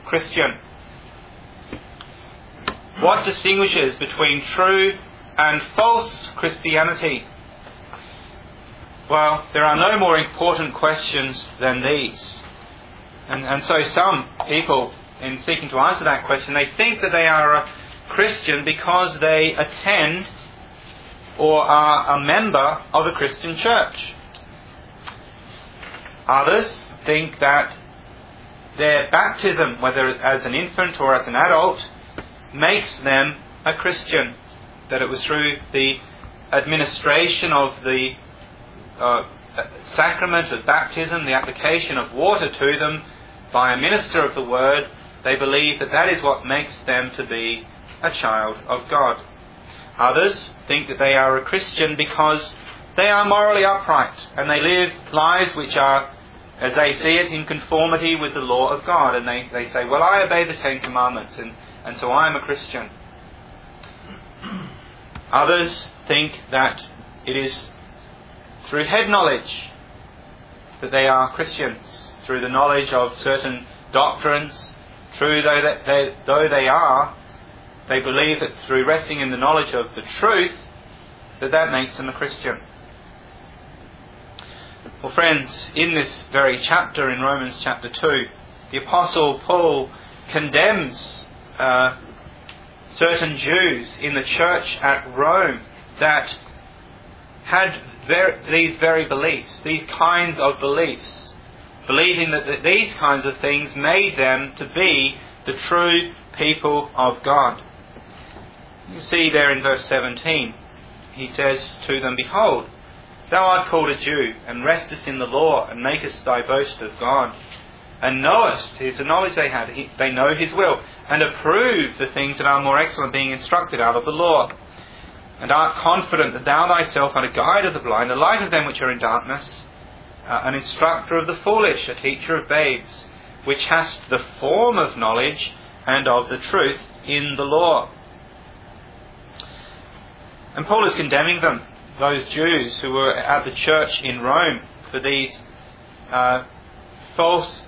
Christian? What distinguishes between true and false Christianity? Well, there are no more important questions than these. And so some people, in seeking to answer that question, they think that they are a Christian because they attend or are a member of a Christian church. Others think that their baptism, whether as an infant or as an adult, makes them a Christian. That it was through the administration of the sacrament of baptism, the application of water to them by a minister of the Word, they believe that that is what makes them to be a child of God. Others think that they are a Christian because they are morally upright and they live lives which are, as they see it, in conformity with the law of God. And they say, well, I obey the Ten Commandments and so I am a Christian. Others think that it is through head knowledge that they are Christians, through the knowledge of certain doctrines. True though they are, they believe that through resting in the knowledge of the truth, that makes them a Christian. Well, friends, in this very chapter, in Romans chapter 2, the Apostle Paul condemns certain Jews in the church at Rome that had these very beliefs, these kinds of beliefs, believing that these kinds of things made them to be the true people of God. You see there in verse 17, he says to them, "Behold, thou art called a Jew, and restest in the law, and makest thy boast of God, and knowest," here's the knowledge they had, they know his will, "and approve the things that are more excellent, being instructed out of the law. And art confident that thou thyself art a guide of the blind, a light of them which are in darkness, an instructor of the foolish, a teacher of babes, which hast the form of knowledge and of the truth in the law." And Paul is condemning them, those Jews who were at the church in Rome, for these false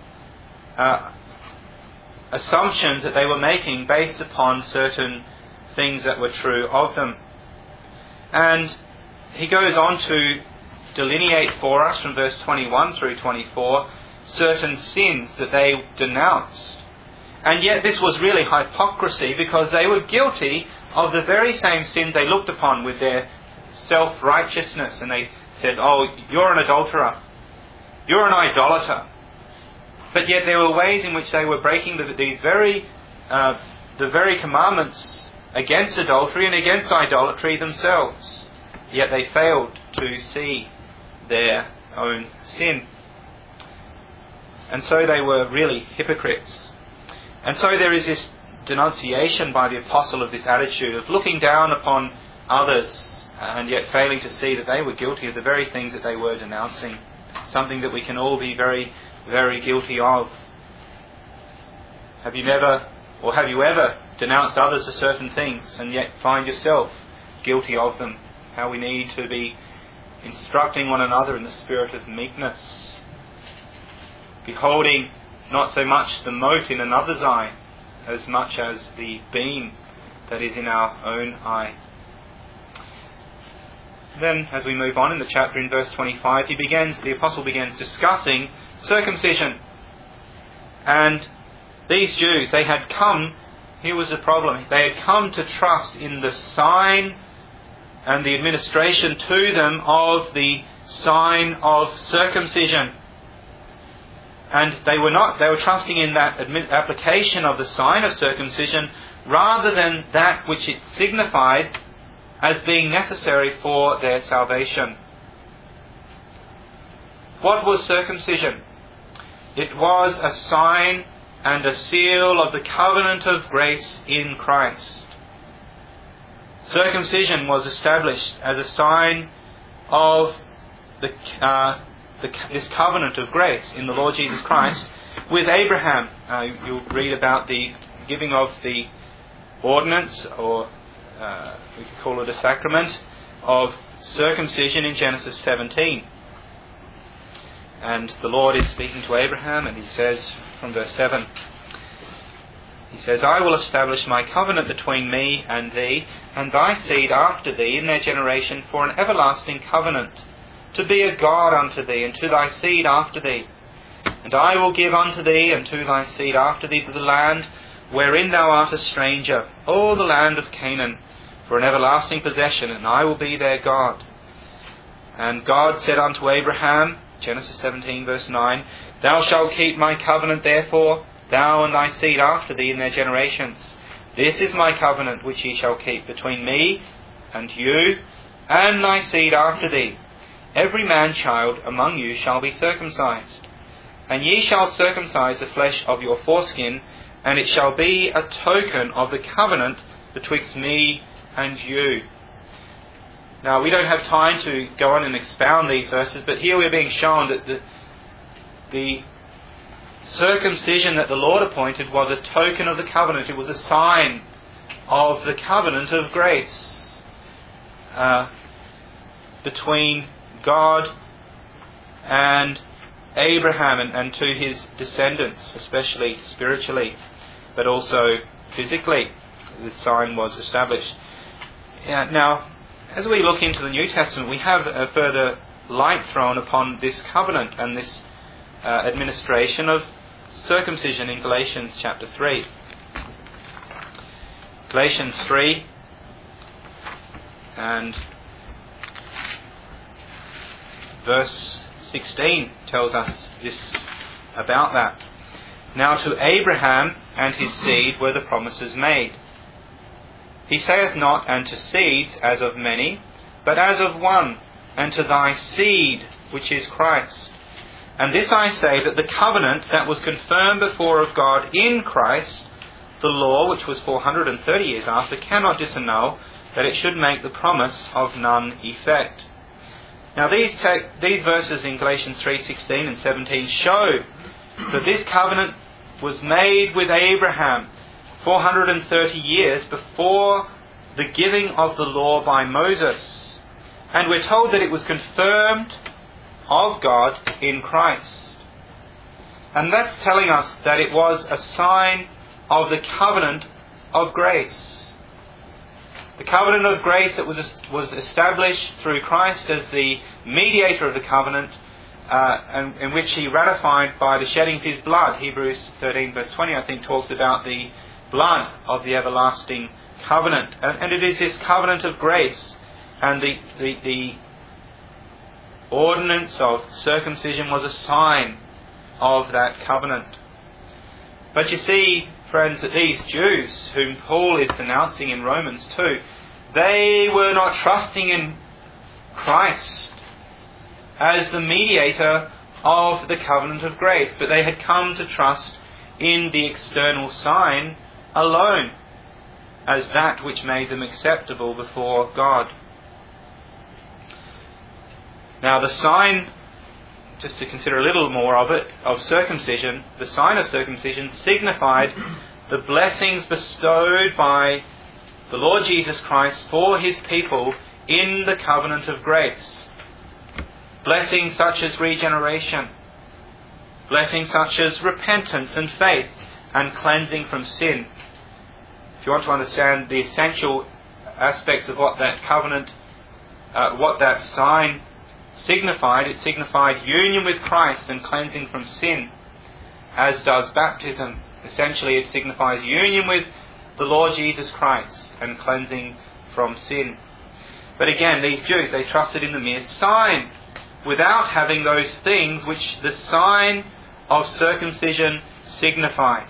assumptions that they were making based upon certain things that were true of them. And he goes on to delineate for us from verse 21 through 24 certain sins that they denounced. And yet this was really hypocrisy, because they were guilty of the very same sins they looked upon with their self-righteousness. And they said, "Oh, you're an adulterer. You're an idolater." But yet there were ways in which they were breaking the very commandments against adultery and against idolatry themselves. Yet they failed to see their own sin. And so they were really hypocrites. And so there is this denunciation by the apostle of this attitude of looking down upon others and yet failing to see that they were guilty of the very things that they were denouncing. Something that we can all be very, very guilty of. Have you ever denounced others for certain things and yet find yourself guilty of them? How we need to be instructing one another in the spirit of meekness, beholding not so much the mote in another's eye as much as the beam that is in our own eye. Then, as we move on in the chapter, in verse 25, the apostle begins discussing circumcision. And these Jews, they had come, here was the problem, they had come to trust in the sign and the administration to them of the sign of circumcision. And they were trusting in that application of the sign of circumcision rather than that which it signified as being necessary for their salvation. What was circumcision? It was a sign and a seal of the covenant of grace in Christ. Circumcision was established as a sign of this covenant of grace in the Lord Jesus Christ with Abraham. You'll read about the giving of the ordinance, or we could call it a sacrament, of circumcision in Genesis 17. And the Lord is speaking to Abraham, and he says from verse 7, He says, I will establish my covenant between me and thee, and thy seed after thee in their generation for an everlasting covenant, to be a God unto thee, and to thy seed after thee. And I will give unto thee and to thy seed after thee the land wherein thou art a stranger, all the land of Canaan, for an everlasting possession, and I will be their God. And God said unto Abraham, Genesis 17 verse 9, Thou shalt keep my covenant therefore, thou and thy seed after thee in their generations. This is my covenant which ye shall keep between me and you and thy seed after thee. Every man-child among you shall be circumcised. And ye shall circumcise the flesh of your foreskin, and it shall be a token of the covenant betwixt me and you. Now, we don't have time to go on and expound these verses, but here we're being shown that the circumcision that the Lord appointed was a token of the covenant. It was a sign of the covenant of grace between God and Abraham and to his descendants, especially spiritually, but also physically. The sign was established. Now, as we look into the New Testament, we have a further light thrown upon this covenant and this administration of circumcision in Galatians chapter 3. Galatians 3 and verse 16 tells us this about that. Now to Abraham and his seed were the promises made. He saith not, and to seeds as of many, but as of one, and to thy seed, which is Christ. And this I say, that the covenant that was confirmed before of God in Christ, the law, which was 430 years after, cannot disannul, that it should make the promise of none effect. Now these verses in Galatians 3:16 and 17 show that this covenant was made with Abraham 430 years before the giving of the law by Moses. And we're told that it was confirmed of God in Christ. And that's telling us that it was a sign of the covenant of grace. The covenant of grace that was established through Christ as the mediator of the covenant, and in which he ratified by the shedding of his blood. Hebrews 13 verse 20 I think talks about the blood of the everlasting covenant. And it is this covenant of grace, and the ordinance of circumcision was a sign of that covenant. But you see, friends, that these Jews, whom Paul is denouncing in Romans 2, they were not trusting in Christ as the mediator of the covenant of grace, but they had come to trust in the external sign alone as that which made them acceptable before God. Now the sign, just to consider a little more of it, of circumcision, the sign of circumcision signified the blessings bestowed by the Lord Jesus Christ for his people in the covenant of grace. Blessings such as regeneration, blessings such as repentance and faith and cleansing from sin. If you want to understand the essential aspects of what that covenant, what that sign signified, it signified union with Christ and cleansing from sin, as does baptism. Essentially, it signifies union with the Lord Jesus Christ and cleansing from sin. But again, these Jews, they trusted in the mere sign, without having those things which the sign of circumcision signified.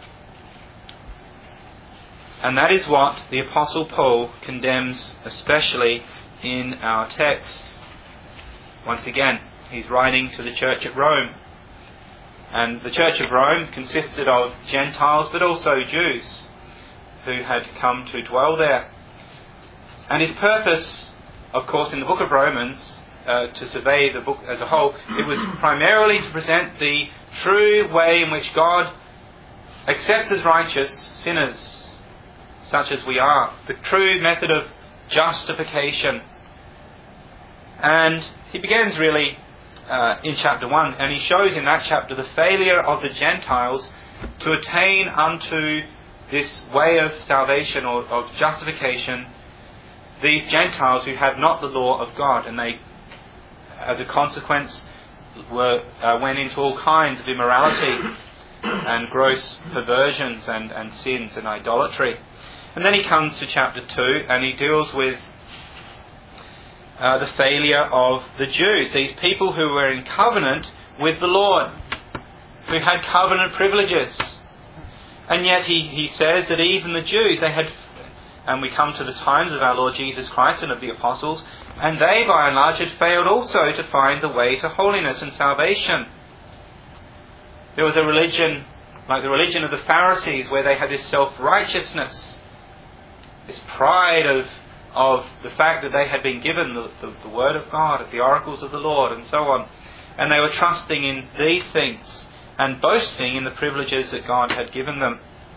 And that is what the Apostle Paul condemns, especially in our text. Once again, he's writing to the church at Rome. And the church of Rome consisted of Gentiles, but also Jews who had come to dwell there. And his purpose, of course, in the book of Romans, to survey the book as a whole, it was primarily to present the true way in which God accepts as righteous sinners, such as we are. The true method of justification. And he begins really in chapter 1, and he shows in that chapter the failure of the Gentiles to attain unto this way of salvation or of justification, these Gentiles who had not the law of God, and they, as a consequence, went into all kinds of immorality and gross perversions and sins and idolatry. And then he comes to chapter 2 and he deals with the failure of the Jews, these people who were in covenant with the Lord, who had covenant privileges. And yet he says that even the Jews, they had, and we come to the times of our Lord Jesus Christ and of the apostles, and they by and large had failed also to find the way to holiness and salvation. There was a religion like the religion of the Pharisees, where they had this self-righteousness, this pride of the fact that they had been given the Word of God, the oracles of the Lord, and so on. And they were trusting in these things and boasting in the privileges that God had given them.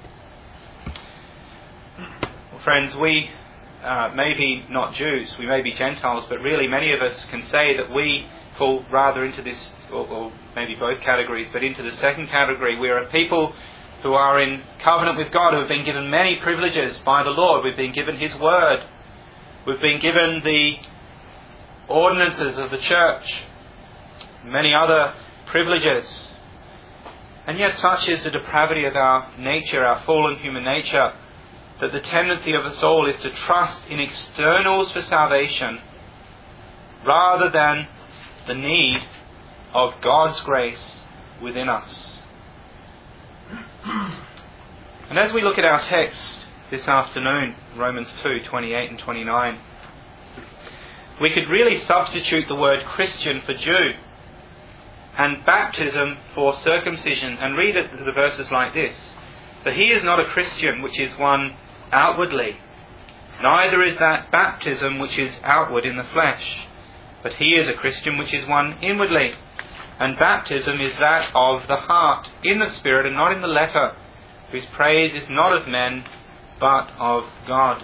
Well, friends, we may be not Jews, we may be Gentiles, but really many of us can say that we fall rather into this, or maybe both categories, but into the second category. We are a people who are in covenant with God, who have been given many privileges by the Lord. We've been given His Word. We've been given the ordinances of the church, many other privileges. And yet such is the depravity of our nature, our fallen human nature, that the tendency of us all is to trust in externals for salvation rather than the need of God's grace within us. And as we look at our text this afternoon, Romans 2:28 and 29, we could really substitute the word Christian for Jew and baptism for circumcision, and read it, the verses like this: "For he is not a Christian which is one outwardly, neither is that baptism which is outward in the flesh, but he is a Christian which is one inwardly. And baptism is that of the heart, in the Spirit and not in the letter, whose praise is not of men, but of God."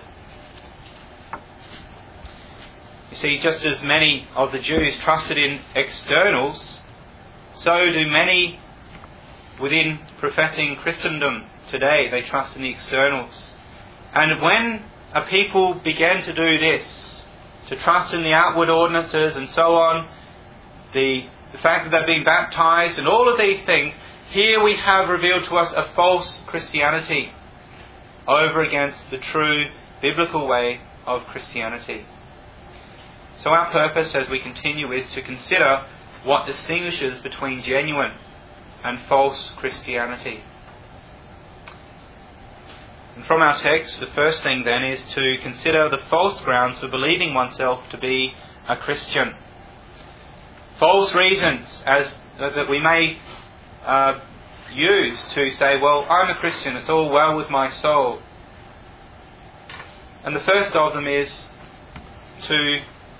You see, just as many of the Jews trusted in externals, so do many within professing Christendom today. They trust in the externals. And when a people began to do this, to trust in the outward ordinances and so on, the fact that they're being baptized and all of these things, here we have revealed to us a false Christianity over against the true biblical way of Christianity. So our purpose as we continue is to consider what distinguishes between genuine and false Christianity. And from our text, the first thing then is to consider the false grounds for believing oneself to be a Christian. False reasons that we may use to say, well, I'm a Christian, it's all well with my soul. And the first of them is to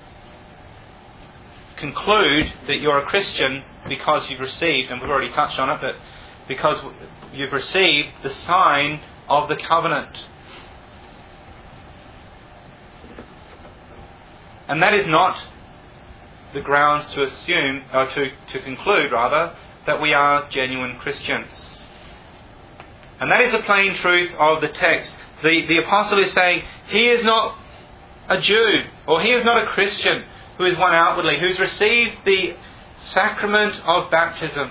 conclude that you're a Christian because you've received, and we've already touched on it, but because you've received the sign of the covenant. And that is not the grounds to assume, or to conclude rather, that we are genuine Christians. And that is the plain truth of the text. The apostle is saying, he is not a Jew, or he is not a Christian who is one outwardly, who's received the sacrament of baptism.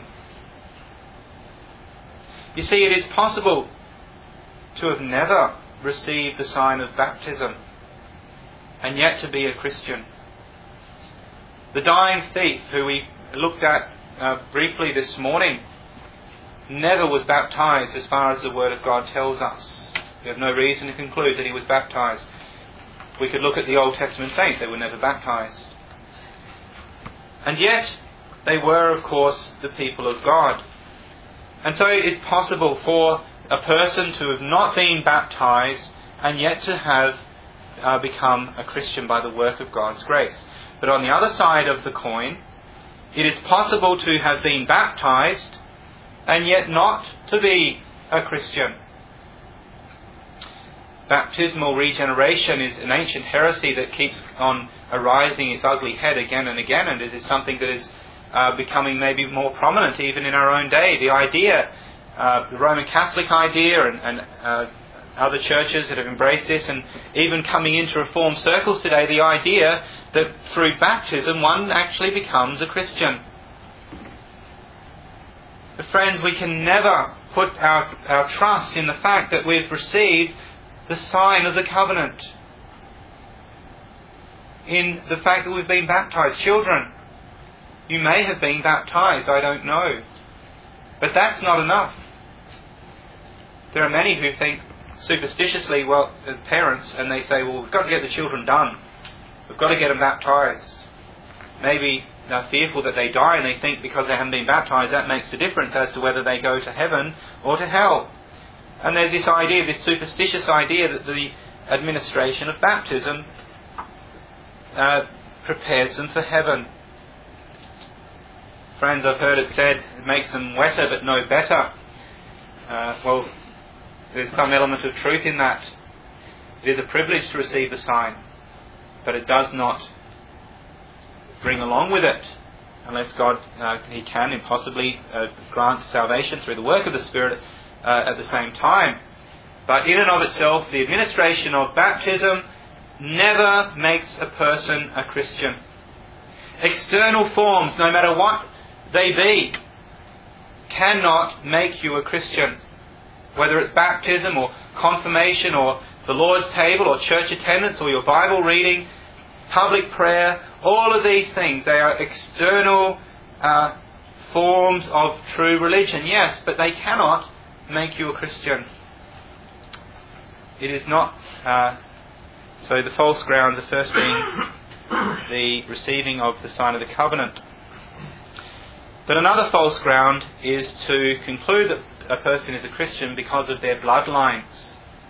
You see, it is possible to have never received the sign of baptism and yet to be a Christian. The dying thief, who we looked at briefly this morning, never was baptized as far as the Word of God tells us. We have no reason to conclude that he was baptized. We could look at the Old Testament saints, they were never baptized. And yet, they were, of course, the people of God. And so it is possible for a person to have not been baptized and yet to have become a Christian by the work of God's grace. But on the other side of the coin, it is possible to have been baptized and yet not to be a Christian. Baptismal regeneration is an ancient heresy that keeps on arising its ugly head again and again, and it is something that is becoming maybe more prominent even in our own day. The idea, the Roman Catholic idea and other churches that have embraced this, and even coming into Reformed circles today, the idea that through baptism one actually becomes a Christian. But friends, we can never put our trust in the fact that we've received the sign of the covenant, in the fact that we've been baptized. Children, you may have been baptized, I don't know. But that's not enough. There are many who think superstitiously, well, as parents, and they say, well, we've got to get the children done. We've got to get them baptized. Maybe they're fearful that they die, and they think because they haven't been baptized, that makes a difference as to whether they go to heaven or to hell. And there's this idea, this superstitious idea, that the administration of baptism prepares them for heaven. Friends, I've heard it said, it makes them wetter but no better. Well, there's some element of truth in that. It is a privilege to receive the sign, but it does not bring along with it, unless God, He can impossibly grant salvation through the work of the Spirit at the same time. But in and of itself, the administration of baptism never makes a person a Christian. External forms, no matter what they be, cannot make you a Christian. Whether it's baptism or confirmation or the Lord's table or church attendance or your Bible reading, public prayer, all of these things, they are external forms of true religion. Yes, but they cannot make you a Christian. It is not... So the false ground, the first being the receiving of the sign of the covenant. But another false ground is to conclude that a person is a Christian because of their bloodlines.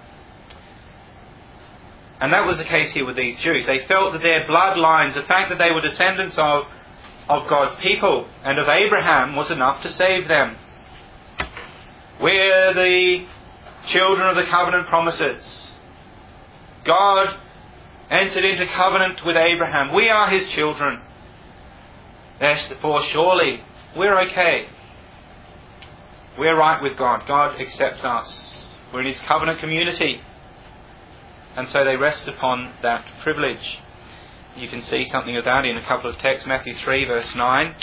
And that was the case here with these Jews. They felt that their bloodlines, the fact that they were descendants of God's people and of Abraham, was enough to save them. We're the children of the covenant promises. God entered into covenant with Abraham. We are His children. Therefore, surely we're okay. We're right with God. God accepts us. We're in His covenant community. And so they rest upon that privilege. You can see something of that in a couple of texts. Matthew 3 verse 9.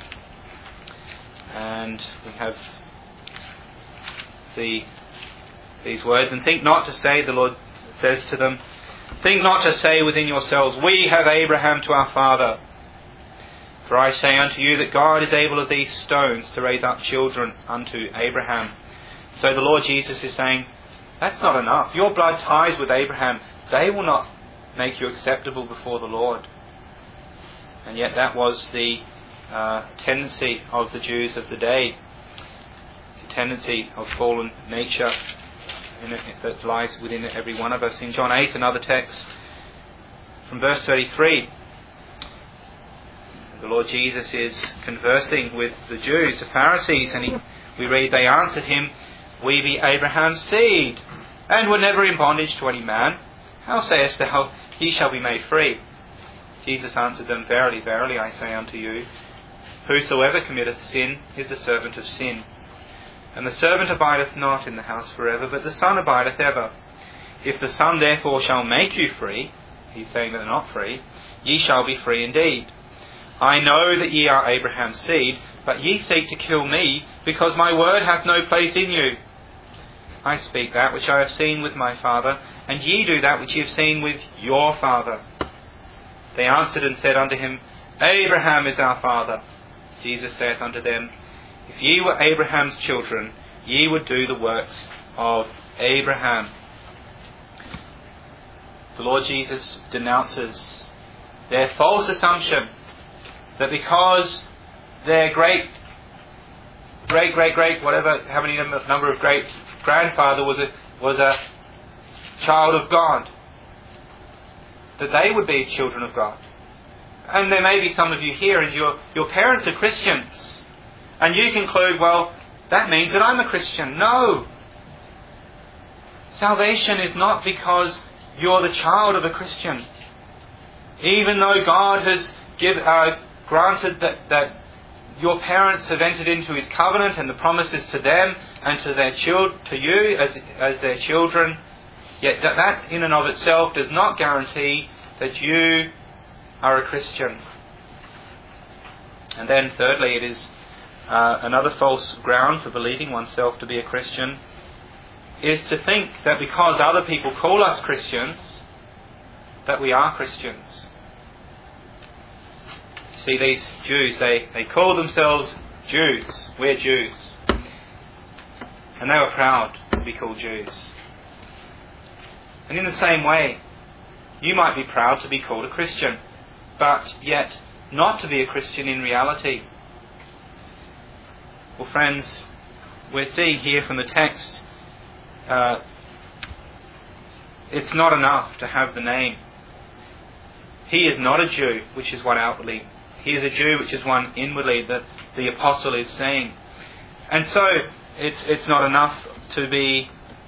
And we have these words. And think not to say, the Lord says to them, think not to say within yourselves, we have Abraham to our father. For I say unto you that God is able of these stones to raise up children unto Abraham. So the Lord Jesus is saying, that's not enough. Your blood ties with Abraham. They will not make you acceptable before the Lord. And yet that was the tendency of the Jews of the day. It's a tendency of fallen nature that lies within every one of us. In John 8, another text, from verse 33, the Lord Jesus is conversing with the Jews, the Pharisees, and we read, they answered him, we be Abraham's seed, and were never in bondage to any man. How sayest thou, ye shall be made free? Jesus answered them, verily, verily, I say unto you, whosoever committeth sin is the servant of sin. And the servant abideth not in the house forever, but the Son abideth ever. If the Son therefore shall make you free, he's saying that they're not free, ye shall be free indeed. I know that ye are Abraham's seed, but ye seek to kill me, because my word hath no place in you. I speak that which I have seen with my father, and ye do that which ye have seen with your father. They answered and said unto him, Abraham is our father. Jesus saith unto them, if ye were Abraham's children, ye would do the works of Abraham. The Lord Jesus denounces their false assumption that because their great, whatever, how many number of greats, grandfather was a child of God, that they would be children of God. And there may be some of you here and your parents are Christians, and you conclude, well, that means that I'm a Christian. No. Salvation is not because you're the child of a Christian. Even though God has granted that your parents have entered into His covenant and the promises to them and to their to you as their children, yet that in and of itself does not guarantee that you are a Christian. And then thirdly, it is another false ground for believing oneself to be a Christian is to think that because other people call us Christians, that we are Christians. See, these Jews, they call themselves Jews. We're Jews. And they were proud to be called Jews. And in the same way, you might be proud to be called a Christian, but yet not to be a Christian in reality. Well, friends, we're seeing here from the text, it's not enough to have the name. He is not a Jew, which is one outwardly. He is a Jew, which is one inwardly, that the apostle is saying. And so, it's not enough to be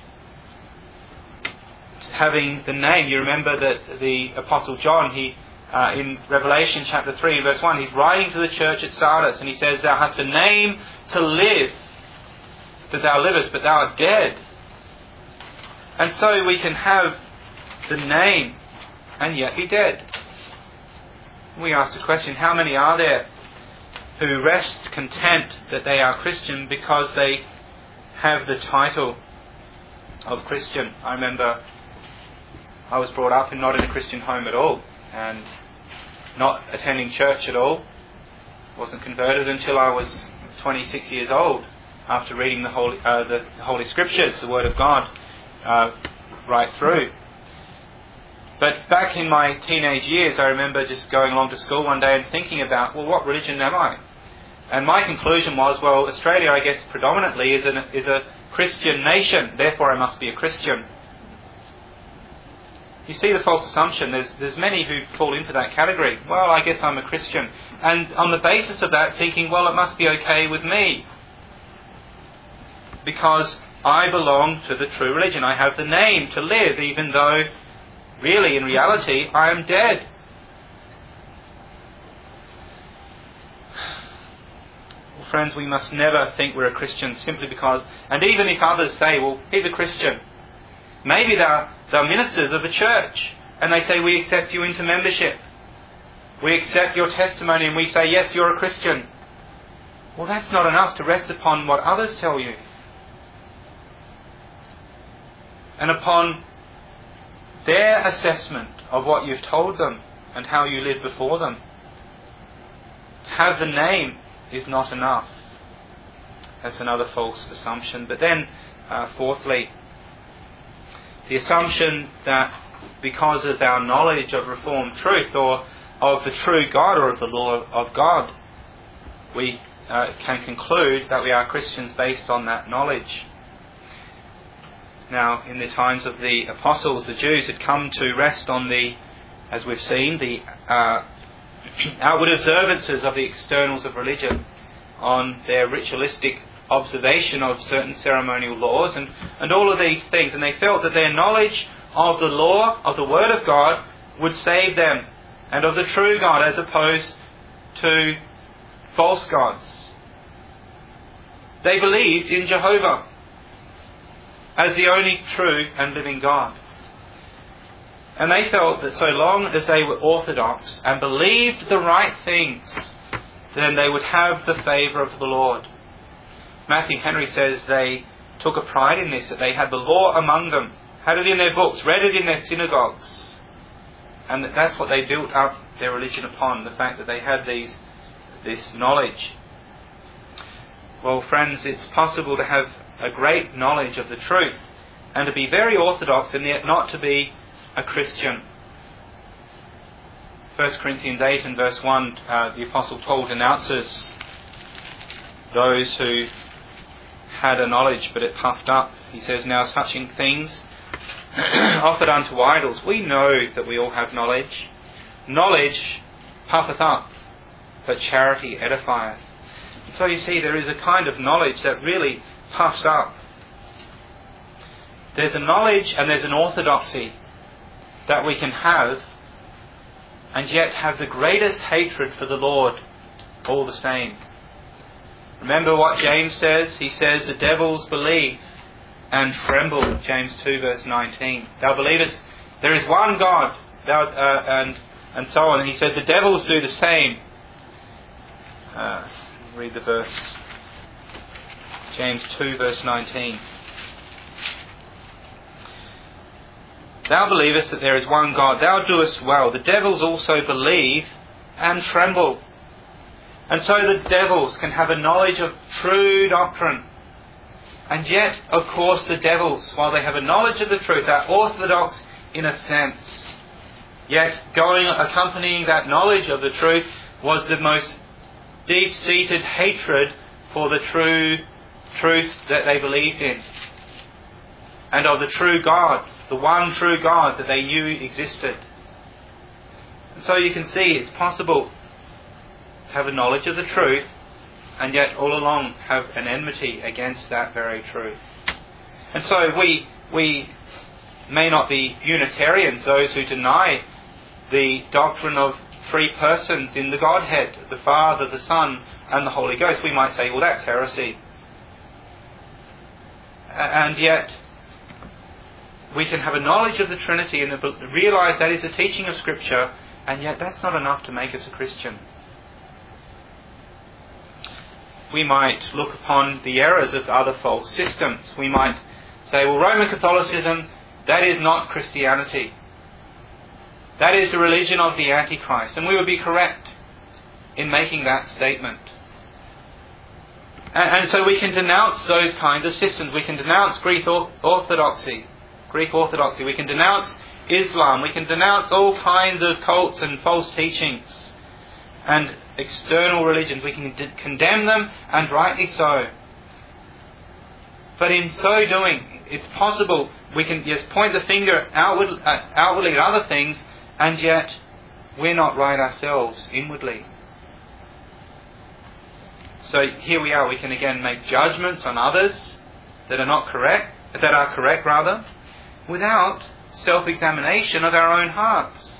having the name. You remember that the apostle John, he in Revelation chapter 3 verse 1, he's writing to the church at Sardis, and he says, "Thou hast a name to live, that thou livest, but thou art dead." And so we can have the name and yet be dead. We ask the question, how many are there who rest content that they are Christian because they have the title of Christian? I remember I was brought up not in a Christian home at all, and not attending church at all. Wasn't converted until I was 26 years old, after reading the Holy Scriptures, the Word of God, right through. But back in my teenage years, I remember just going along to school one day and thinking about, well, what religion am I? And my conclusion was, well, Australia, I guess, predominantly is a Christian nation, therefore I must be a Christian. You see the false assumption. There's many who fall into that category. Well, I guess I'm a Christian. And on the basis of that, thinking, well, it must be okay with me, because I belong to the true religion. I have the name to live, even though really, in reality, I am dead. Well, friends, we must never think we're a Christian simply because, and even if others say, well, he's a Christian. Maybe they're ministers of a church, and they say, we accept you into membership. We accept your testimony, and we say, yes, you're a Christian. Well, that's not enough to rest upon what others tell you, and upon their assessment of what you've told them and how you live before them. To have the name is not enough. That's another false assumption. But then, fourthly, the assumption that because of our knowledge of Reformed truth, or of the true God, or of the law of God, we can conclude that we are Christians based on that knowledge. Now, in the times of the apostles, the Jews had come to rest on as we've seen, the outward observances of the externals of religion, on their ritualistic observation of certain ceremonial laws and all of these things. And they felt that their knowledge of the law, of the Word of God, would save them, and of the true God, as opposed to false gods. They believed in Jehovah as the only true and living God. And they felt that so long as they were orthodox and believed the right things, then they would have the favour of the Lord. Matthew Henry says they took a pride in this, that they had the law among them, had it in their books, read it in their synagogues. And that's what they built up their religion upon, the fact that they had this knowledge. Well, friends, it's possible to have a great knowledge of the truth and to be very orthodox and yet not to be a Christian. 1 Corinthians 8 and verse 1, the Apostle Paul denounces those who had a knowledge but it puffed up. He says, now such things offered unto idols. We know that we all have knowledge. Knowledge puffeth up, but charity edifieth. And so you see, there is a kind of knowledge that really puffs up. There's a knowledge and there's an orthodoxy that we can have, and yet have the greatest hatred for the Lord all the same. Remember what James says? He says, the devils believe and tremble, James 2 verse 19. Thou believest there is one God, and so on. And he says the devils do the same. Read the verse. James 2 verse 19. Thou believest that there is one God, thou doest well. The devils also believe and tremble. And so the devils can have a knowledge of true doctrine. And yet, of course, the devils, while they have a knowledge of the truth, are orthodox in a sense. Yet, accompanying that knowledge of the truth was the most deep-seated hatred for the true truth that they believed in. And of the true God, the one true God that they knew existed. And so you can see it's possible to have a knowledge of the truth and yet all along have an enmity against that very truth. And so we may not be Unitarians, those who deny the doctrine of three persons in the Godhead, the Father, the Son, and the Holy Ghost. We might say, well, that's heresy. And yet we can have a knowledge of the Trinity and realise that is the teaching of Scripture, and yet that's not enough to make us a Christian. We might look upon the errors of other false systems. We might say, well, Roman Catholicism, that is not Christianity. That is the religion of the Antichrist. And we would be correct in making that statement. And so we can denounce those kinds of systems. We can denounce Greek Orthodoxy. We can denounce Islam. We can denounce all kinds of cults and false teachings and external religions. We can condemn them, and rightly so. But in so doing, it's possible we can just point the finger outwardly at other things, and yet we're not right ourselves inwardly. So here we are. We can again make judgments on others that are correct, without self-examination of our own hearts.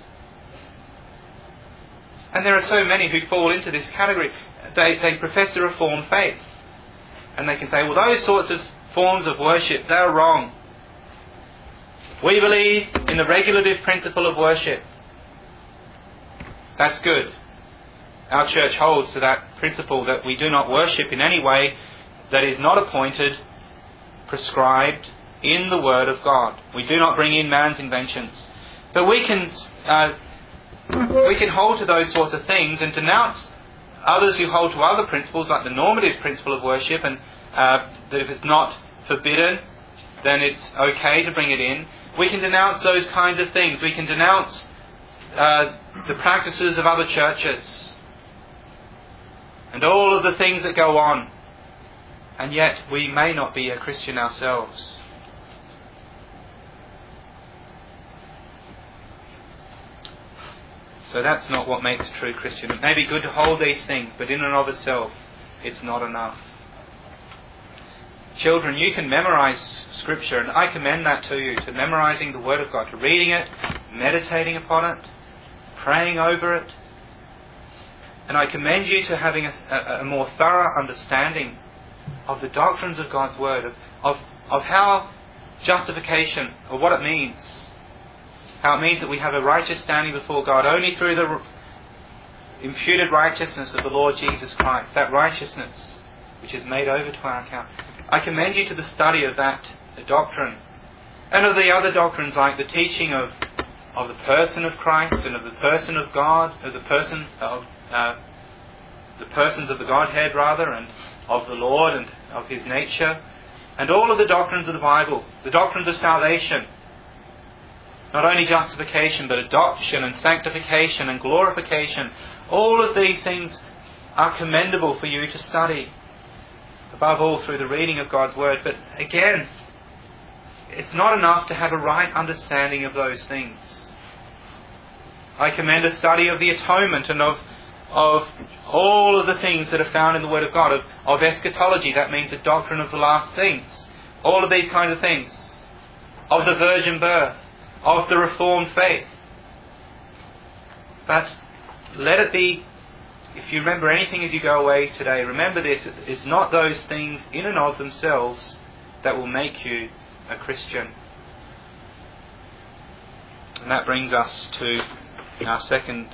And there are so many who fall into this category. They profess a Reformed faith. And they can say, well, those sorts of forms of worship, they're wrong. We believe in the regulative principle of worship. That's good. Our church holds to that principle that we do not worship in any way that is not appointed, prescribed in the Word of God. We do not bring in man's inventions. But we can hold to those sorts of things and denounce others who hold to other principles, like the normative principle of worship, and that if it's not forbidden, then it's okay to bring it in. We can denounce those kinds of things. We can denounce the practices of other churches and all of the things that go on, and yet we may not be a Christian ourselves. So that's not what makes a true Christian. It may be good to hold these things, but in and of itself, it's not enough. Children, you can memorize Scripture, and I commend that to you, to memorizing the Word of God, to reading it, meditating upon it, praying over it. And I commend you to having a more thorough understanding of the doctrines of God's Word, of how justification, or what it means. How it means that we have a righteous standing before God only through the imputed righteousness of the Lord Jesus Christ. That righteousness which is made over to our account. I commend you to the study of that doctrine. And of the other doctrines, like the teaching of the person of Christ and of the person of God, of the persons of the Godhead rather, and of the Lord and of His nature. And all of the doctrines of the Bible, the doctrines of salvation. Not only justification, but adoption and sanctification and glorification. All of these things are commendable for you to study. Above all, through the reading of God's Word. But again, it's not enough to have a right understanding of those things. I commend a study of the atonement and of all of the things that are found in the Word of God. Of eschatology, that means the doctrine of the last things. All of these kinds of things. Of the virgin birth. Of the Reformed faith. But let it be if you remember anything as you go away today, remember this: it's not those things in and of themselves that will make you a Christian. And that brings us to our second,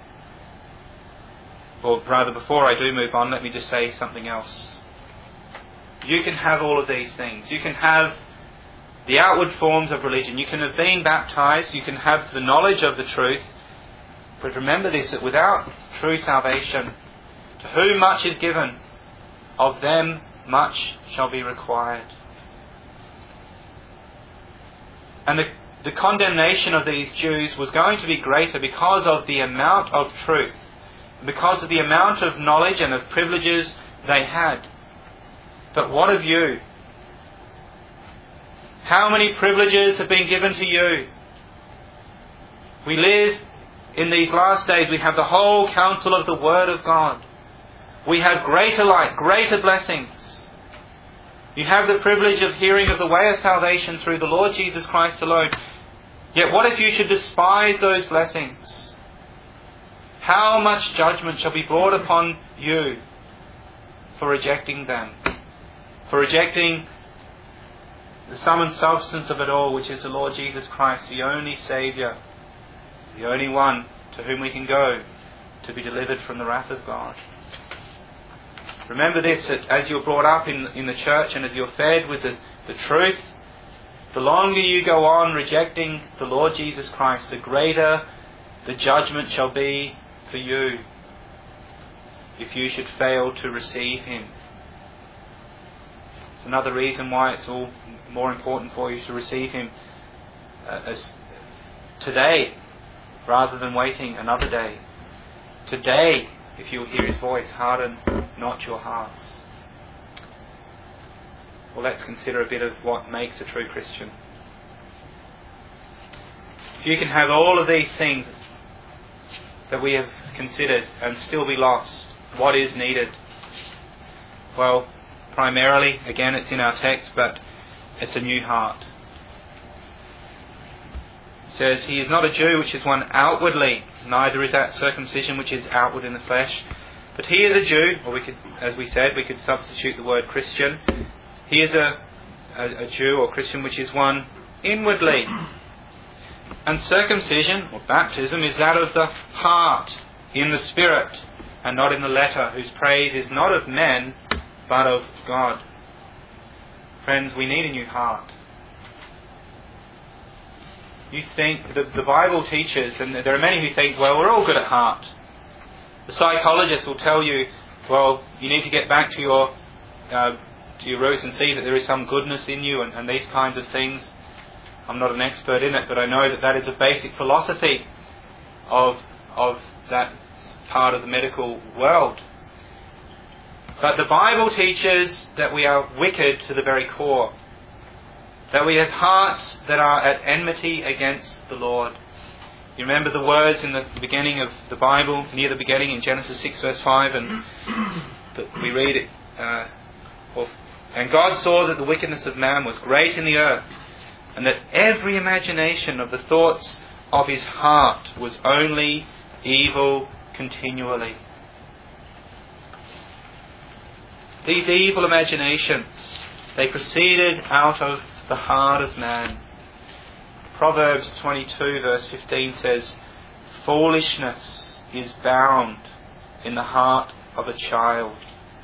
or rather before I do move on, let me just say something else. You can have all of these things. You can have the outward forms of religion. You can have been baptized. You can have the knowledge of the truth. But remember this, that without true salvation, to whom much is given, of them much shall be required. And the condemnation of these Jews was going to be greater because of the amount of truth, because of the amount of knowledge and of privileges they had. But what of you? How many privileges have been given to you? We live in these last days, we have the whole counsel of the Word of God. We have greater light, greater blessings. You have the privilege of hearing of the way of salvation through the Lord Jesus Christ alone. Yet what if you should despise those blessings? How much judgment shall be brought upon you for rejecting them? For rejecting the sum and substance of it all, which is the Lord Jesus Christ, the only Saviour, the only one to whom we can go to be delivered from the wrath of God. Remember this, that as you're brought up in the church and as you're fed with the truth, the longer you go on rejecting the Lord Jesus Christ, the greater the judgment shall be for you if you should fail to receive Him. It's another reason why it's all more important for you to receive Him as today, rather than waiting another day. Today, if you'll hear His voice, harden not your hearts. Well, let's consider a bit of what makes a true Christian. If you can have all of these things that we have considered and still be lost, what is needed? Well, primarily, again, it's in our text, but it's a new heart. It says, He is not a Jew, which is one outwardly, neither is that circumcision which is outward in the flesh. But he is a Jew, or we could, as we said, we could substitute the word Christian. He is a Jew or Christian which is one inwardly. And circumcision, or baptism, is that of the heart, in the spirit, and not in the letter, whose praise is not of men, but of God. Friends, we need a new heart. You think, the Bible teaches, and there are many who think, well, we're all good at heart. The psychologists will tell you, well, you need to get back to your roots and see that there is some goodness in you and these kinds of things. I'm not an expert in it, but I know that that is a basic philosophy of that part of the medical world. But the Bible teaches that we are wicked to the very core. That we have hearts that are at enmity against the Lord. You remember the words in the beginning of the Bible, near the beginning in Genesis 6 verse 5, and we read it, and God saw that the wickedness of man was great in the earth, and that every imagination of the thoughts of his heart was only evil continually. These evil imaginations, they proceeded out of the heart of man. Proverbs 22 verse 15 says, foolishness is bound in the heart of a child.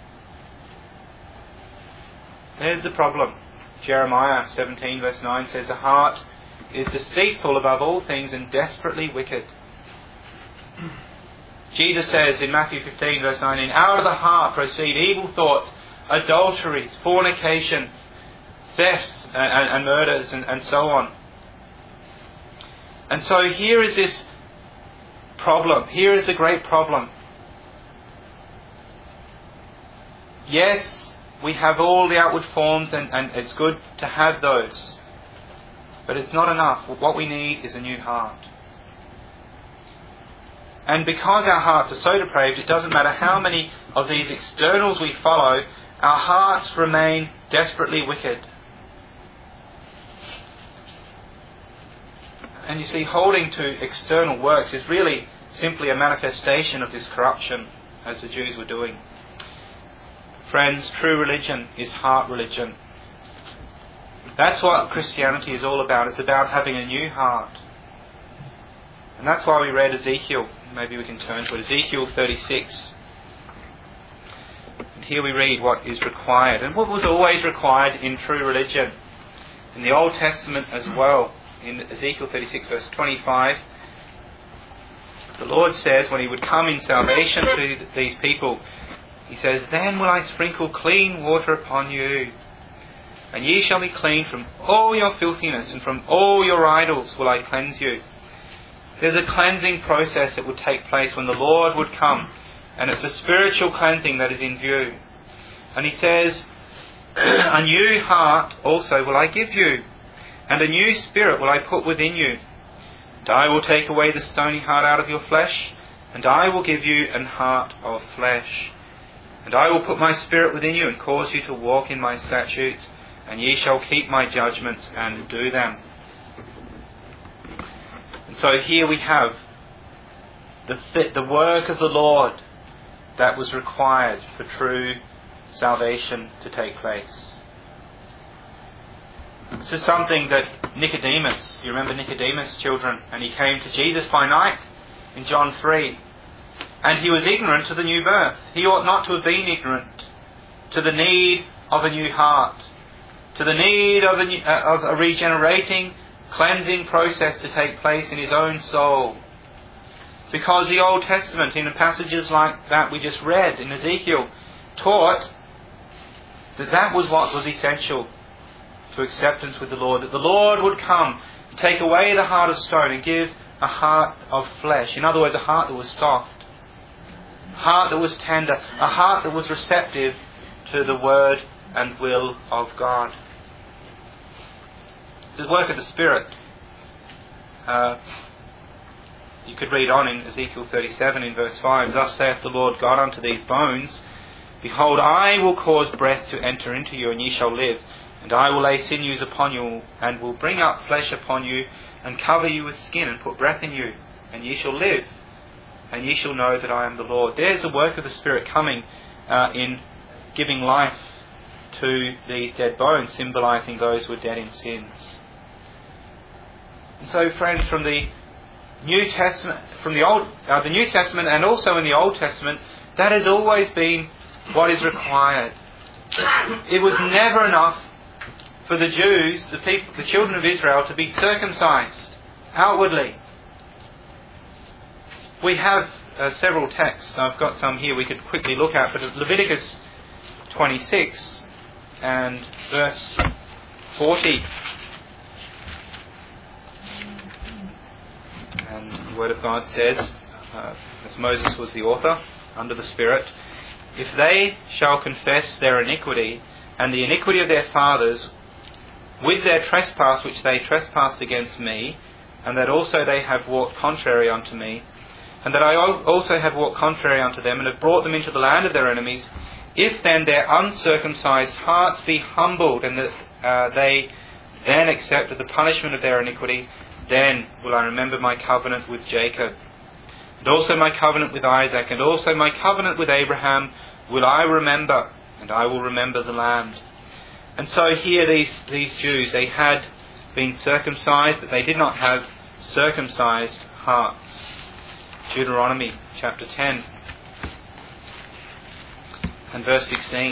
There's the problem. Jeremiah 17 verse 9 says, the heart is deceitful above all things and desperately wicked. Jesus says in Matthew 15 verse 19, out of the heart proceed evil thoughts, adulteries, fornications, thefts and murders and so on. And so here is this problem. Here is the great problem. Yes, we have all the outward forms and it's good to have those. But it's not enough. What we need is a new heart. And because our hearts are so depraved, it doesn't matter how many of these externals we follow, our hearts remain desperately wicked. And you see, holding to external works is really simply a manifestation of this corruption as the Jews were doing. Friends, true religion is heart religion. That's what Christianity is all about. It's about having a new heart. And that's why we read Ezekiel. Maybe we can turn to it. Ezekiel 36. And here we read what is required and what was always required in true religion. In the Old Testament as well. In Ezekiel 36 verse 25, the Lord says when He would come in salvation to these people, He says, "Then will I sprinkle clean water upon you, and ye shall be clean from all your filthiness, and from all your idols will I cleanse you." There's a cleansing process that would take place when the Lord would come, and it's a spiritual cleansing that is in view. And He says, "A new heart also will I give you, and a new spirit will I put within you. And I will take away the stony heart out of your flesh, and I will give you an heart of flesh. And I will put my spirit within you, and cause you to walk in my statutes, and ye shall keep my judgments and do them." And so here we have the work of the Lord that was required for true salvation to take place. This is something that Nicodemus, you remember Nicodemus, children, and he came to Jesus by night in John 3, and he was ignorant of the new birth. He ought not to have been ignorant to the need of a new heart, to the need of a regenerating, cleansing process to take place in his own soul. Because the Old Testament, in passages like that we just read in Ezekiel, taught that that was what was essential to acceptance with the Lord. That the Lord would come and take away the heart of stone and give a heart of flesh. In other words, a heart that was soft, a heart that was tender, a heart that was receptive to the word and will of God. It's the work of the Spirit. You could read on in Ezekiel 37 in verse 5, "Thus saith the Lord God unto these bones, Behold, I will cause breath to enter into you, and ye shall live. And I will lay sinews upon you, and will bring up flesh upon you, and cover you with skin, and put breath in you, and ye shall live. And ye shall know that I am the Lord." There's the work of the Spirit coming in giving life to these dead bones, symbolizing those who are dead in sins. And so, friends, from the New Testament, from the New Testament, and also in the Old Testament, that has always been what is required. It was never enough for the Jews, the children of Israel, to be circumcised outwardly. We have several texts. I've got some here we could quickly look at, but Leviticus 26 and verse 40. And the Word of God says, as Moses was the author, under the Spirit, "If they shall confess their iniquity, and the iniquity of their fathers, with their trespass which they trespassed against me, and that also they have walked contrary unto me, and that I also have walked contrary unto them, and have brought them into the land of their enemies, if then their uncircumcised hearts be humbled, and that they then accept the punishment of their iniquity, then will I remember my covenant with Jacob, and also my covenant with Isaac, and also my covenant with Abraham will I remember, and I will remember the land." And so here these Jews, they had been circumcised, but they did not have circumcised hearts. Deuteronomy chapter 10 and verse 16.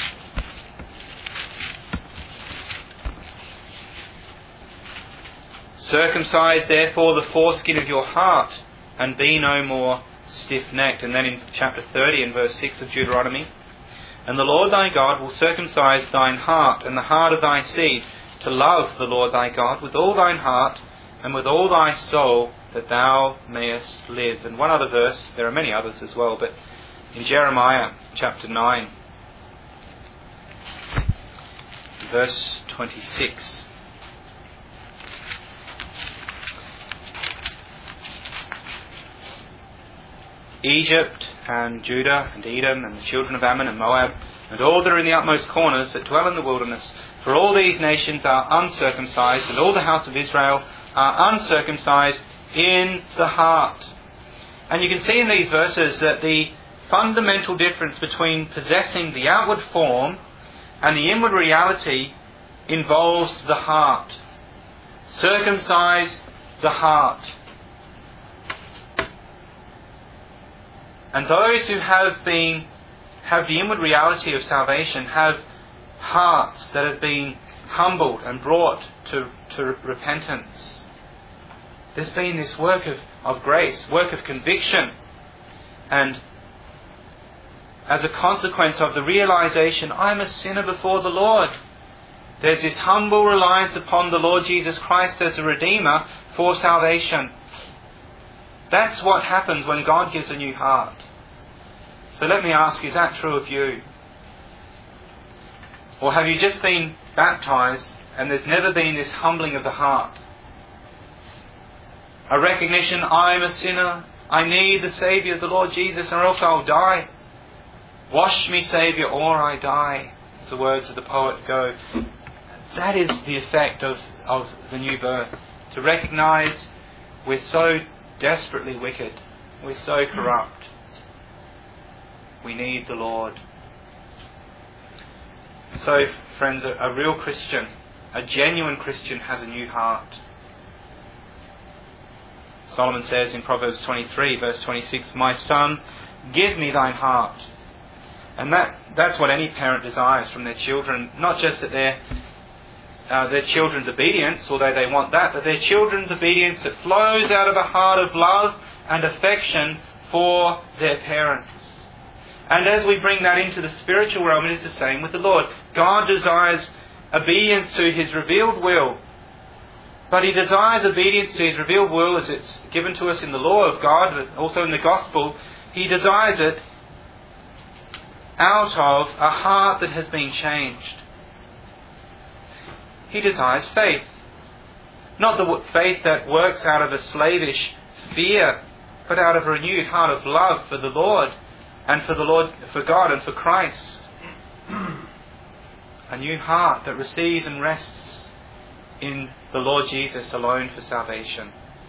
"Circumcise therefore the foreskin of your heart, and be no more stiff-necked." And then in chapter 30 and verse 6 of Deuteronomy, "And the Lord thy God will circumcise thine heart, and the heart of thy seed, to love the Lord thy God with all thine heart, and with all thy soul, that thou mayest live." And one other verse, there are many others as well, but in Jeremiah chapter 9, verse 26. "Egypt and Judah and Edom and the children of Ammon and Moab and all that are in the utmost corners that dwell in the wilderness, for all these nations are uncircumcised, and all the house of Israel are uncircumcised in the heart." And you can see in these verses that the fundamental difference between possessing the outward form and the inward reality involves the heart. Circumcise the heart. And those who have the inward reality of salvation have hearts that have been humbled and brought to repentance. There's been this work of grace, work of conviction, and as a consequence of the realization, I'm a sinner before the Lord, there's this humble reliance upon the Lord Jesus Christ as a Redeemer for salvation. That's what happens when God gives a new heart. So let me ask, is that true of you? Or have you just been baptized and there's never been this humbling of the heart? A recognition, I'm a sinner, I need the Saviour, the Lord Jesus, or else I'll die. Wash me, Saviour, or I die, as the words of the poet go. That is the effect of the new birth. To recognise we're so desperately wicked, we're so corrupt. We need the Lord. So, friends, a real Christian, a genuine Christian has a new heart. Solomon says in Proverbs 23, verse 26, My son, give me thine heart. And that's what any parent desires from their children, not just that their children's obedience, although they want that, but their children's obedience that flows out of a heart of love and affection for their parents. And as we bring that into the spiritual realm, it is the same with the Lord. God desires obedience to His revealed will. But He desires obedience to His revealed will as it's given to us in the law of God, but also in the gospel. He desires it out of a heart that has been changed. He desires faith. Not the faith that works out of a slavish fear, but out of a renewed heart of love for the Lord and for God and for Christ. A new heart that receives and rests in the Lord Jesus alone for salvation.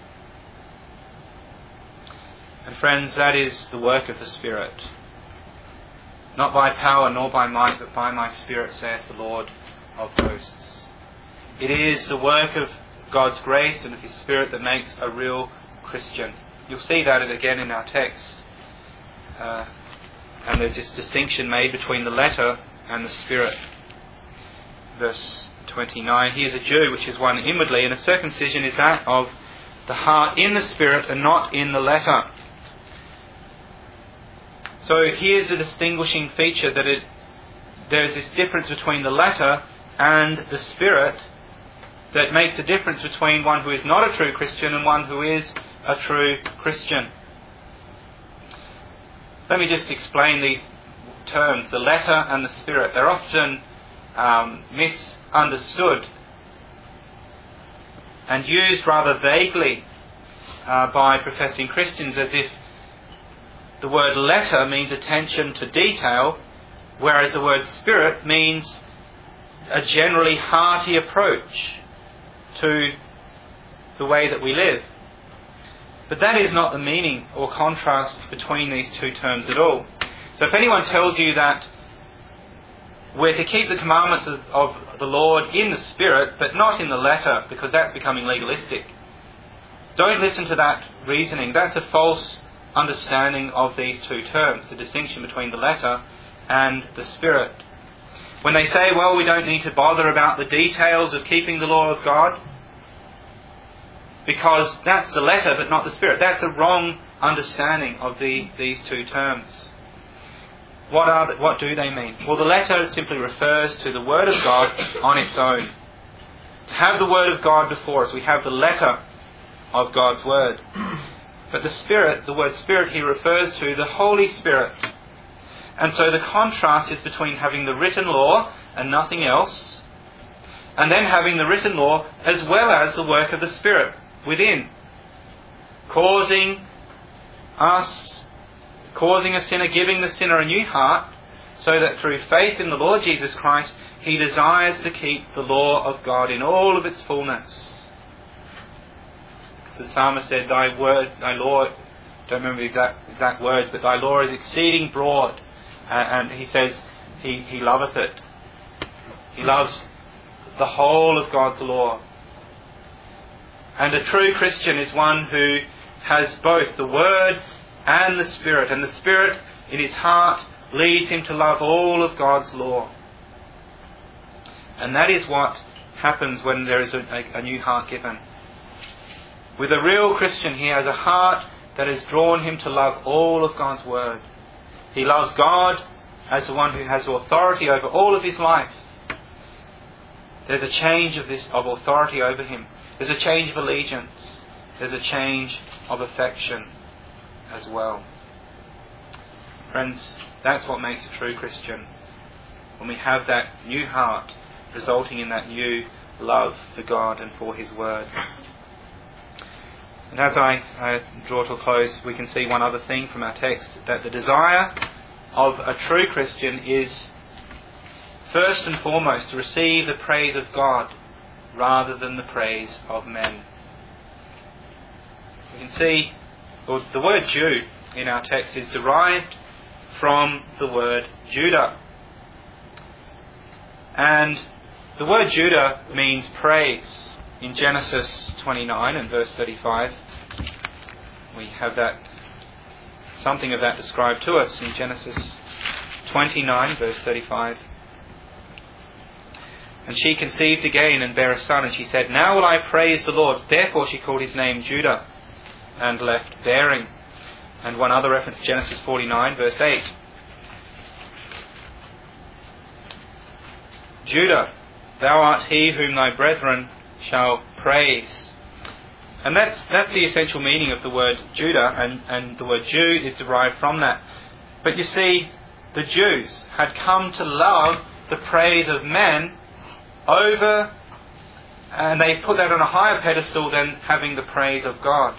And friends, that is the work of the Spirit. Not by power nor by might, but by my Spirit, saith the Lord of hosts. It is the work of God's grace and of His Spirit that makes a real Christian. You'll see that again in our text. And there's this distinction made between the letter and the Spirit. Verse 29, He is a Jew, which is one inwardly, and a circumcision is that of the heart in the Spirit and not in the letter. So here's a distinguishing feature, that there's this difference between the letter and the Spirit that makes a difference between one who is not a true Christian and one who is a true Christian. Let me just explain these terms, the letter and the Spirit. They're often misunderstood and used rather vaguely by professing Christians, as if the word letter means attention to detail, whereas the word Spirit means a generally hearty approach to the way that we live. But that is not the meaning or contrast between these two terms at all. So if anyone tells you that we're to keep the commandments of the Lord in the Spirit, but not in the letter, because that's becoming legalistic, don't listen to that reasoning. That's a false understanding of these two terms, the distinction between the letter and the Spirit. When they say, well, we don't need to bother about the details of keeping the law of God, because that's the letter but not the Spirit. That's a wrong understanding of these two terms. What do they mean? Well, the letter simply refers to the Word of God on its own. To have the Word of God before us, we have the letter of God's Word. But the Spirit, the word Spirit, he refers to the Holy Spirit. And so the contrast is between having the written law and nothing else, and then having the written law as well as the work of the Spirit within, causing a sinner, giving the sinner a new heart, so that through faith in the Lord Jesus Christ, he desires to keep the law of God in all of its fullness. The psalmist said, Thy word, Thy law don't remember the exact words, but thy law is exceeding broad. And he says he loveth it. He loves the whole of God's law. And a true Christian is one who has both the Word and the Spirit. And the Spirit in his heart leads him to love all of God's law. And that is what happens when there is a new heart given. With a real Christian, he has a heart that has drawn him to love all of God's Word. He loves God as the one who has authority over all of his life. There's a change of authority over him. There's a change of allegiance. There's a change of affection as well. Friends, that's what makes a true Christian. When we have that new heart resulting in that new love for God and for His Word. And as I draw to a close, we can see one other thing from our text, that the desire of a true Christian is first and foremost to receive the praise of God rather than the praise of men. We can see the word Jew in our text is derived from the word Judah. And the word Judah means praise. In Genesis 29 and verse 35, we have something of that described to us in Genesis 29 verse 35. And she conceived again and bare a son, and she said, Now will I praise the Lord. Therefore she called his name Judah, and left bearing. And one other reference, Genesis 49 verse 8. Judah, thou art he whom thy brethren shall praise. And that's the essential meaning of the word Judah, and the word Jew is derived from that. But you see, the Jews had come to love the praise of men over, and they put that on a higher pedestal than having the praise of God.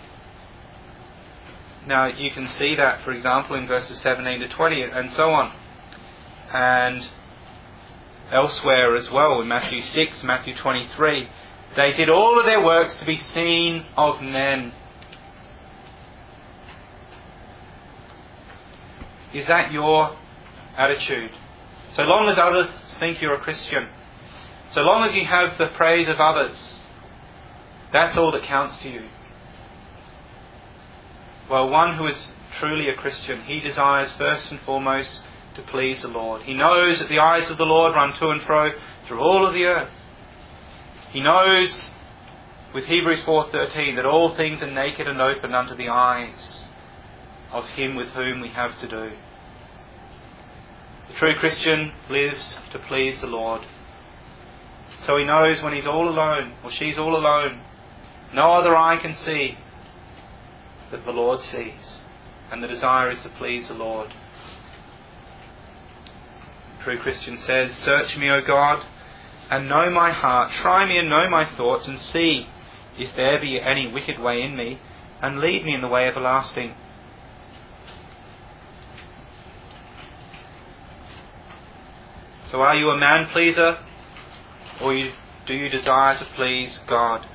Now you can see that, for example, in verses 17 to 20 and so on. And elsewhere as well, in Matthew 6, Matthew 23, they did all of their works to be seen of men. Is that your attitude? So long as others think you're a Christian, so long as you have the praise of others, that's all that counts to you. Well, one who is truly a Christian, he desires first and foremost to please the Lord. He knows that the eyes of the Lord run to and fro through all of the earth. He knows with Hebrews 4:13 that all things are naked and open unto the eyes of Him with whom we have to do. The true Christian lives to please the Lord. So he knows when he's all alone, or she's all alone, no other eye can see, that the Lord sees. And the desire is to please the Lord. The true Christian says, Search me, O God, and know my heart. Try me and know my thoughts, and see if there be any wicked way in me, and lead me in the way everlasting. So are you a man-pleaser, or do you desire to please God?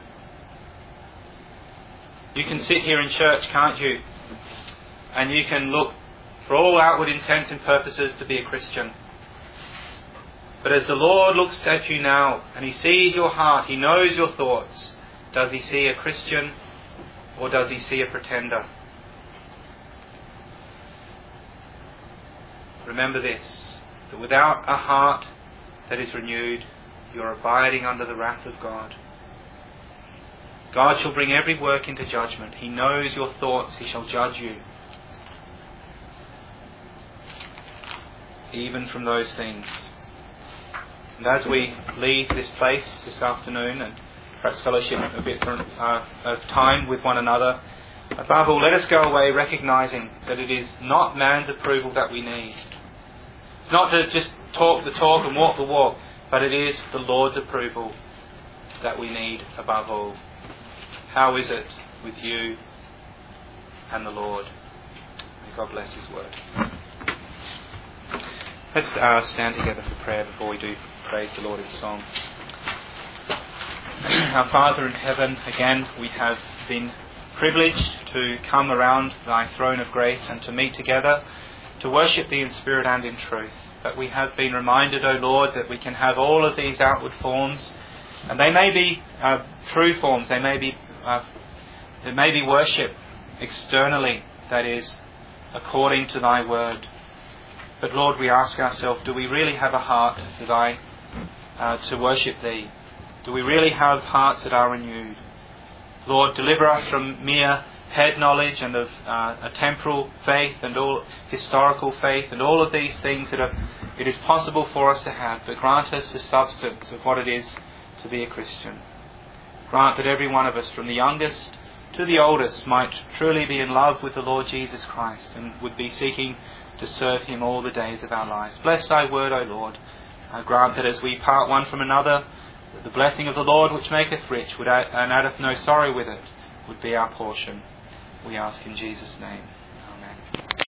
You can sit here in church, can't you? And you can look for all outward intents and purposes to be a Christian. But as the Lord looks at you now, and He sees your heart, He knows your thoughts, does He see a Christian, or does He see a pretender? Remember this, that without a heart that is renewed, you are abiding under the wrath of God. God shall bring every work into judgment. He knows your thoughts. He shall judge you. Even from those things. And as we leave this place this afternoon and perhaps fellowship a bit of time with one another, above all, let us go away recognizing that it is not man's approval that we need. It's not to just talk the talk and walk the walk, but it is the Lord's approval that we need above all. How is it with you and the Lord? May God bless His word. Let's stand together for prayer before we do praise the Lord in song. Our Father in heaven, again we have been privileged to come around thy throne of grace and to meet together, to worship thee in spirit and in truth. But we have been reminded, O Lord, that we can have all of these outward forms, and they may be true forms, they may be worship externally, that is, according to thy word. But Lord, we ask ourselves, do we really have a heart to worship thee? Do we really have hearts that are renewed? Lord, deliver us from mere head knowledge and of a temporal faith and all historical faith and all of these things that it is possible for us to have, but grant us the substance of what it is to be a Christian. Grant that every one of us, from the youngest to the oldest, might truly be in love with the Lord Jesus Christ and would be seeking to serve him all the days of our lives. Bless thy word, O Lord. Grant that as we part one from another, the blessing of the Lord which maketh rich and addeth no sorrow with it would be our portion. We ask in Jesus' name.